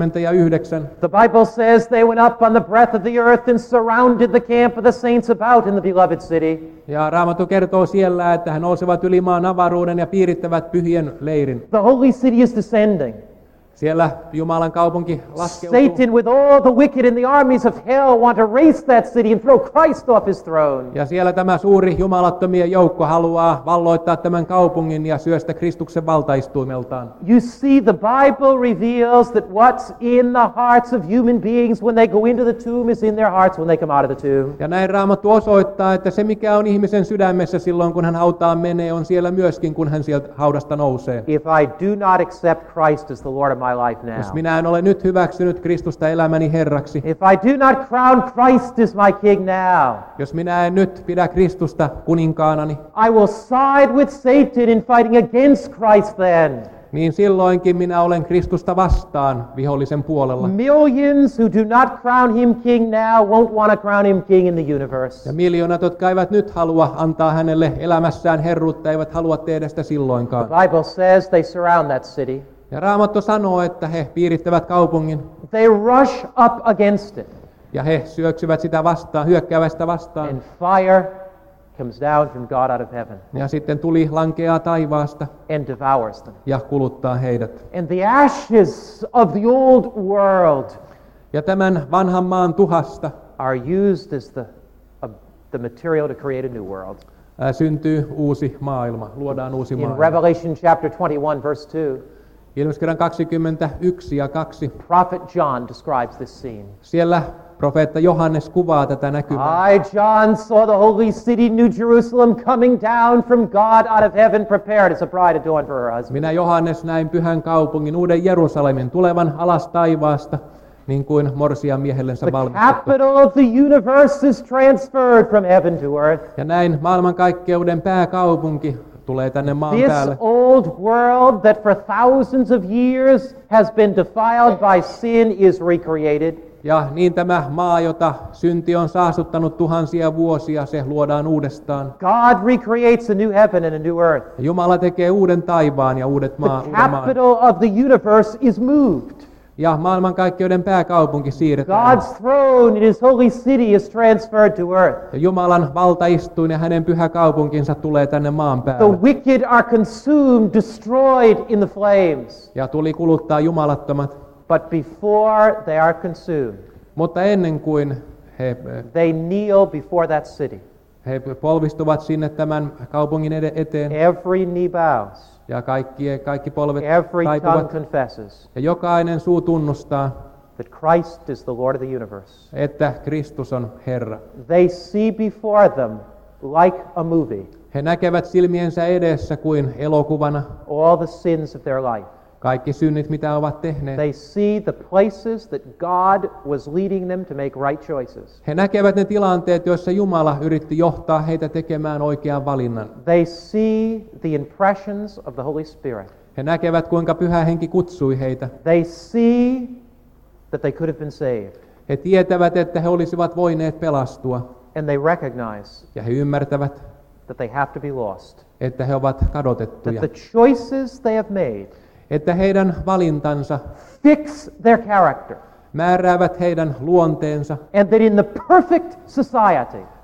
29. The Bible says they went up on the breadth of the earth and surrounded the camp of the saints about in the beloved city. Ja Raamattu kertoo siellä, että he nousevat yli maan avaruuden ja piirittävät pyhien leirin. The holy city is descending. Siellä Jumalan kaupunki laskeutuu. Satan with all the wicked and the armies of hell want to race that city and throw Christ off his throne. Ja siellä tämä suuri jumalattomien joukko haluaa valloittaa tämän kaupungin ja syöstä Kristuksen valtaistuimeltaan. You see, the Bible reveals that what's in the hearts of human beings when they go into the tomb is in their hearts when they come out of the tomb. Ja näin Raamattu osoittaa, että se mikä on ihmisen sydämessä silloin kun hän hautaan menee on siellä myöskin kun hän sieltä haudasta nousee. If I do not accept Christ as the Lord of my life now, Jos minä en ole nyt hyväksynyt Kristusta elämäni Herraksi, if I do not crown Christ as my king now, jos minä en nyt pidä Kristusta kuninkaanani, I will side with Satan in fighting against Christ then. niin silloinkin minä olen Kristusta vastaan vihollisen puolella. Millions who do not crown him king now won't want to crown him king in the universe. Ja miljoonat, jotka eivät nyt halua antaa hänelle elämässään herruutta, eivät halua tehdä sitä silloinkaan. The Bible says they surround that city. Ja Raamattu sanoo, että he piirittävät kaupungin They rush up against it. ja he syöksyvät sitä vastaan, hyökkäävät sitä vastaan. And fire comes down from God out of heaven Ja sitten tuli lankeaa taivaasta and devours them. ja kuluttaa heidät. And the ashes of the old world Ja tämän vanhan maan tuhasta are used as the material to create a new world. syntyy uusi maailma, luodaan uusi In maailma. Revelation chapter 21, verse 2, Ilmestyskirjan 21 ja 2. prophet John describes this scene. Siellä profeetta Johannes kuvaa tätä näkymää. I, John, saw the holy city, New Jerusalem, coming down from God out of heaven, prepared as a bride adorned for her husband. Minä Johannes näin pyhän kaupungin, uuden Jerusalemin, tulevan alas taivaasta, niin kuin morsian miehellensä The valmistettu. capital of the universe is transferred from heaven to earth. Ja näin maailmankaikkeuden pääkaupunki tulee tänne maan This päälle. old world that for thousands of years has been defiled by sin is recreated. Ja niin tämä maa, jota synti on saastuttanut tuhansia vuosia, se luodaan uudestaan. God recreates a new heaven and a new earth. Ja Jumala tekee uuden taivaan ja The uuden maan. capital of the universe is moved. Ja maailmankaikkeuden pääkaupunki siirretään. God's throne in his holy city is transferred to earth. Ja Jumalan valtaistuin ja hänen pyhä kaupunkinsa tulee tänne maan The päälle. wicked are consumed, destroyed in the flames. Ja tuli kuluttaa jumalattomat. But before they are consumed, Mutta ennen kuin they kneel before that city. he polvistuvat sinne tämän kaupungin eteen, Every knee bows. ja kaikki polvet Every tongue taipuvat, confesses ja jokainen suu tunnustaa, that Christ is the Lord of the universe. että Kristus on Herra. They see before them, like a movie, He näkevät silmiensä edessä kuin elokuvana all the sins of their life. kaikki synnit, mitä ovat tehneet. They see the places that God was leading them to make right choices. He näkevät ne tilanteet, joissa Jumala yritti johtaa heitä tekemään oikean valinnan. They see the impressions of the Holy Spirit. He näkevät, kuinka Pyhä Henki kutsui heitä. They see that they could have been saved. He tietävät, että he olisivat voineet pelastua. And they recognize Ja he ymmärtävät, that they have to be lost. että he ovat That kadotettuja. the choices they have made Että heidän valintansa fix their character. määräävät heidän luonteensa. And that in the perfect society,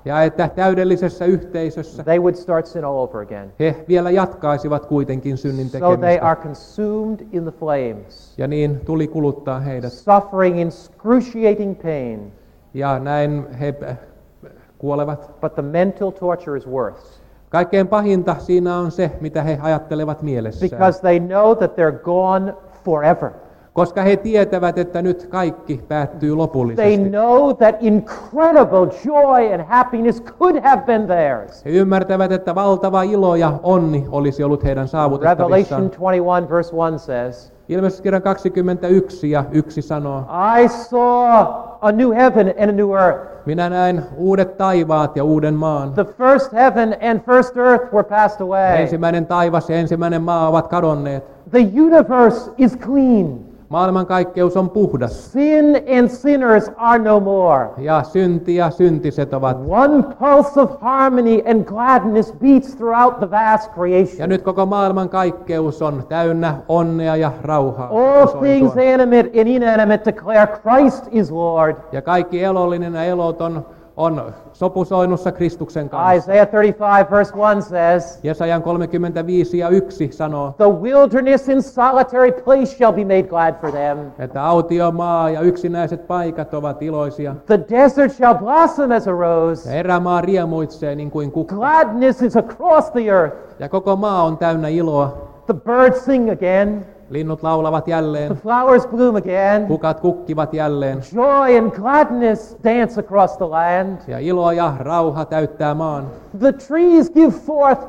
Ja että täydellisessä yhteisössä they would start sin all over again. he vielä jatkaisivat kuitenkin synnin So they tekemistä. are consumed in the flames, Ja niin tuli kuluttaa heidät. suffering excruciating pain. Ja näin he kuolevat. But the mental torture is worse Kaikkein pahinta siinä on se, mitä he ajattelevat mielessään. because they know that they're gone forever. Koska he tietävät, että nyt kaikki päättyy They lopullisesti. know that incredible joy and happiness could have been theirs. He ymmärtävät, että valtava ilo ja onni olisi ollut heidän saavutettavissaan. Revelation 21 verse 1 says, Ilmestyskirjan 21 ja 1 sanoo, I saw a new heaven and a new earth. minä näin uudet taivaat ja uuden maan. The first heaven and first earth were passed away. Ensimmäinen taivas ja ensimmäinen maa ovat kadonneet. The universe is clean. Maailmankaikkeus on puhdas. Sin and sinners are no more. Ja synti ja syntiset ovat. One pulse of harmony and gladness beats throughout the vast Ja creation. nyt koko maailmankaikkeus on täynnä onnea ja rauhaa. All things animate and inanimate declare Christ is Lord. Ja kaikki elollinen ja eloton on sopusoinnussa Kristuksen kanssa. Isaiah 35 verse 1 says, Jesajan 35 ja 1 sanoo, the wilderness and solitary place shall be made glad for them. että autiomaa ja yksinäiset paikat ovat iloisia. The desert shall blossom as a Ja rose. erämaa riemuitsee niin kuin kukka. Gladness is across the earth. Ja koko maa on täynnä iloa. The birds sing again. Linnut laulavat The jälleen. flowers bloom again. Kukat kukkivat jälleen. Joy and gladness dance across the land. Ja ilo ja rauha täyttää maan. The trees give forth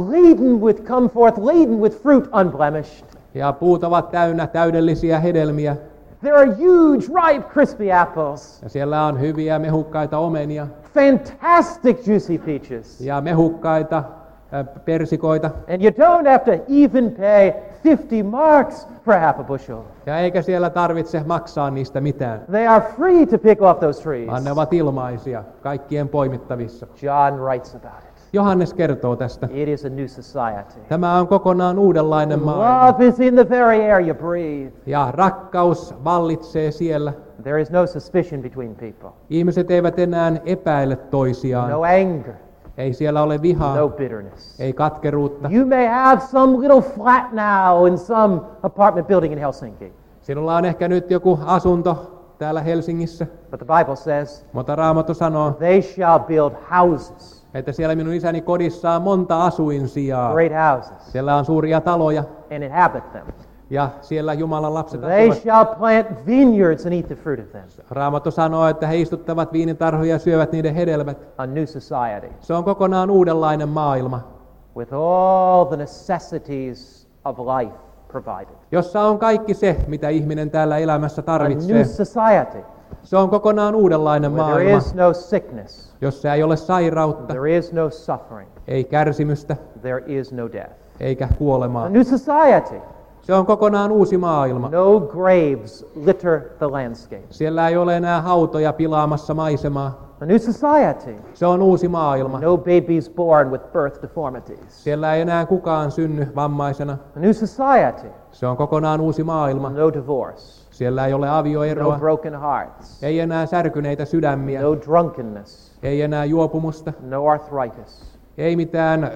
come forth laden with fruit unblemished. Ja puut ovat täynnä täydellisiä hedelmiä. There are huge, ripe, crispy apples. Ja siellä on hyviä mehukkaita omenia. Fantastic, juicy peaches. Ja mehukkaita persikoita. And you don't have to even pay 50 marks for half a bushel. Ja eikä siellä tarvitse maksaa niistä mitään. They are free to pick off those trees. Vaan ne ovat ilmaisia, kaikkien poimittavissa. John writes about it. Johannes kertoo tästä. It is a new society. Tämä on kokonaan uudenlainen maailma. Love is in the very air you breathe. Ja rakkaus vallitsee siellä. There is no suspicion between people. Ihmiset eivät enää epäile toisiaan. No anger. Ei siellä ole vihaa, No bitterness. ei katkeruutta. You may have some little flat now in some apartment building in Helsinki. Sinulla on ehkä nyt joku asunto täällä Helsingissä, But the Bible says, mutta Raamattu sanoo, they shall build houses, että siellä minun isäni kodissa on monta asuinsijaa. great houses, Siellä on suuria taloja and inhabit them. ja siellä Jumalan lapset They asuvat. shall plant vineyards and eat the fruit of them. Raamattu sanoo, että he istuttavat viinitarhoja ja syövät niiden hedelmät. A new society Se on kokonaan uudenlainen maailma, with all the necessities of life provided. jossa on kaikki se, mitä ihminen täällä elämässä A tarvitsee. new society Se on kokonaan uudenlainen where there maailma, is no sickness, jossa ei ole sairautta, there is no suffering, ei kärsimystä, there is no death. eikä kuolemaa. A new society. Se on kokonaan uusi maailma. No graves litter the landscape. Siellä ei ole enää hautoja pilaamassa maisemaa. A new society. Se on uusi maailma. No babies born with birth deformities. Siellä ei enää kukaan synny vammaisena. A new society. Se on kokonaan uusi maailma. No divorce. Siellä ei ole No avioeroa. broken hearts. Ei enää särkyneitä sydämiä. No drunkenness. Ei enää juopumusta. No arthritis. Ei mitään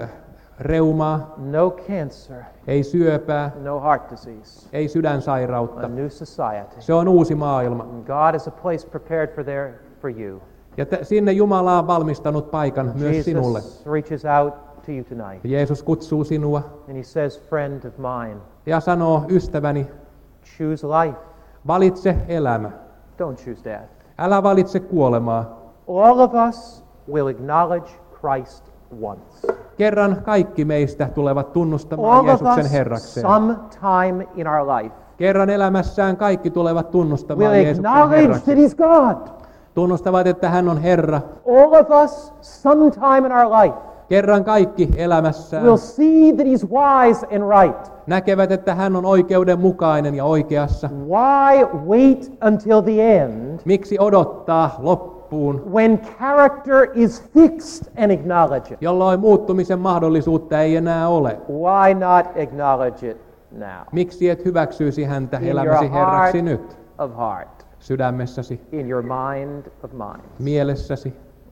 reumaa. No cancer. Ei syöpää. No heart disease. Ei sydänsairautta. A new society. Se on uusi maailma. And God has a place prepared for you. Ja sinne Jumala on valmistanut paikan myös sinulle. Jesus reaches out to you tonight. Jeesus kutsuu sinua And he says, friend of mine, ja sanoo, ystäväni, choose life. valitse elämä. Don't choose death. Älä valitse kuolemaa. All of us will acknowledge Christ once. Kerran kaikki meistä tulevat tunnustamaan All of Jeesuksen us Herrakseen. sometime in our life Kerran elämässään kaikki tulevat will tunnustamaan Jeesuksen acknowledge that Herraksi. he's God. Tunnustavat, että hän on Herra. All of us sometime in our life Kerran kaikki elämässään will see that he's wise and right. näkevät, että hän on oikeudenmukainen ja oikeassa. Why wait until the end Miksi odottaa loppuun, when character is fixed and acknowledge it? jolloin muuttumisen mahdollisuutta ei enää ole? Why not acknowledge it now? Miksi et hyväksyisi häntä In your elämäsi Herraksi heart nyt? of heart, Sydämessäsi, in your mind of minds. mielessäsi.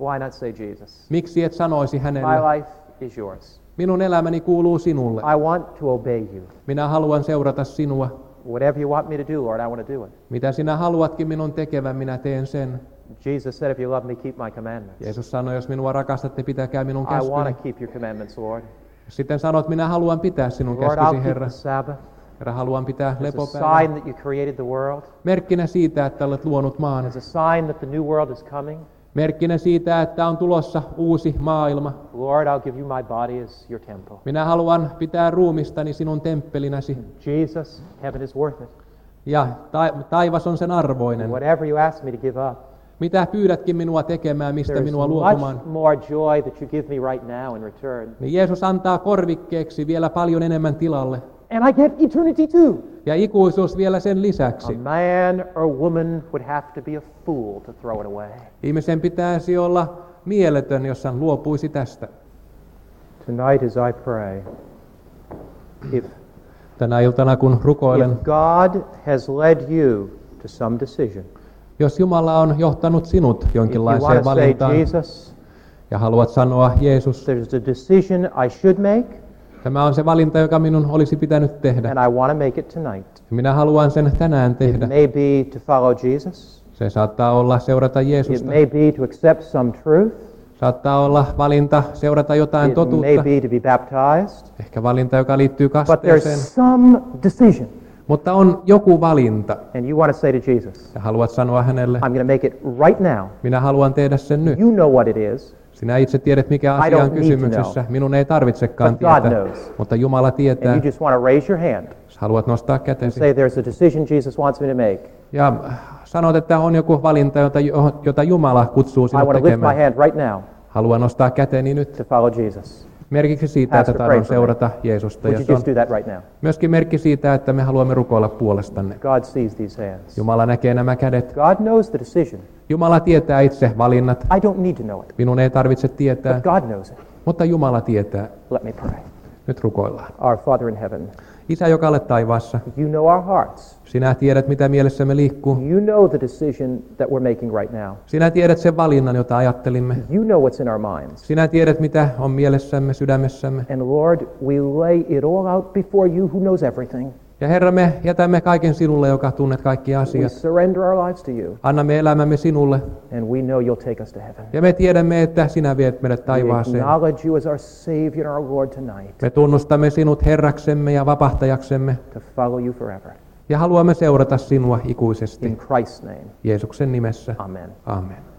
Why not say Jesus? Miksi et sanoisi My hänelle, life is yours. minun elämäni kuuluu sinulle. I want to obey you. Minä haluan seurata sinua. Whatever you want me to do, Lord, I want to do it. Mitä sinä haluatkin minun tekevän, minä teen sen. Jesus said, if you love me, keep my commandments. Jeesus sanoi, jos minua rakastatte, pitäkää minun I want käskyni. to keep your commandments, Lord. Sitten sanot, minä haluan pitää sinun Lord, I'll käskysi, keep Herra. the Sabbath. Herra, haluan pitää As a lepopäivän. sign that you created the world. Merkkinä siitä, että olet luonut maan. As a sign that the new world is coming. Merkkinä siitä, että on tulossa uusi maailma. Lord, I'll give you my body as your temple. Minä haluan pitää ruumistani sinun temppelinäsi. Jesus, heaven is worth it. Ja taivas on sen arvoinen. Whatever you ask me to give up. Mitä pyydätkin minua tekemään, mistä There's minua luopumaan. much more joy that you give me right now in return. Niin Jeesus antaa korvikkeeksi vielä paljon enemmän tilalle. And I get eternity too. Ja ikuisuus vielä sen A lisäksi. man or woman would have to be a fool to throw it away. Ihmisen pitäisi olla mieletön, jos hän luopuisi tästä. Tonight as I pray, if Tänä iltana kun rukoilen, God has led you to some decision, jos Jumala on johtanut sinut if you want jonkinlaiseen to say, valintaan Jesus, ja haluat sanoa, Jeesus, there's a decision I should make, tämä on se valinta, joka minun olisi pitänyt tehdä. and I want to make it tonight. Minä haluan sen tänään It tehdä. may be to follow Jesus. Se saattaa olla seurata It Jeesusta. may be to accept some truth. Saattaa olla valinta seurata jotain It may totuutta. be to be baptized. Ehkä valinta, joka liittyy But there's kasteeseen. some decision, Mutta on joku valinta. and you want to say to Jesus, Ja haluat sanoa hänelle, I'm going to make it right now. minä haluan tehdä sen nyt. You know what it is. Sinä itse tiedät, mikä I asia on don't need to kysymyksessä. Minun ei tarvitsekaan But God tietää. knows. Mutta Jumala And tietää. you just want to raise your hand Jos haluat nostaa and kätesi. say, there's a decision Jesus wants me to make. Ja sanot, että on joku valinta, jota Jumala kutsuu I sinut want to lift my tekemään. hand right now Haluan nostaa käteni nyt. to follow Jesus. Merkiksi siitä, että Pastor, tahdon pray for me. seurata Jeesusta. Would Ja you se on just do that right now? myöskin merkki siitä, että me haluamme rukoilla puolestanne. God sees these hands. Jumala näkee nämä kädet. God knows the decision. Jumala tietää itse valinnat. I don't need to know it, Minun ei tarvitse tietää, but God knows it. mutta Jumala tietää. Let me pray. Nyt rukoillaan. Our Father in heaven, Isä, joka olet taivaassa, you know our hearts. sinä tiedät, mitä mielessämme liikkuu. You know the decision that we're making right now. Sinä tiedät sen valinnan, jota ajattelimme. You know what's in our minds. Sinä tiedät, mitä on mielessämme, sydämessämme. And Lord, we lay it all out before you who knows everything. Ja Herra, me jätämme kaiken sinulle, joka tunnet kaikki We asiat. surrender our lives to you, Annamme elämämme sinulle. and we know you'll take us to heaven. Ja me tiedämme, että sinä viet meidät We taivaaseen. acknowledge you as our Savior and our Lord tonight, Me tunnustamme sinut Herraksemme ja vapahtajaksemme. to follow you forever. Ja haluamme seurata sinua ikuisesti. In Christ's name, Jeesuksen nimessä. amen. Amen.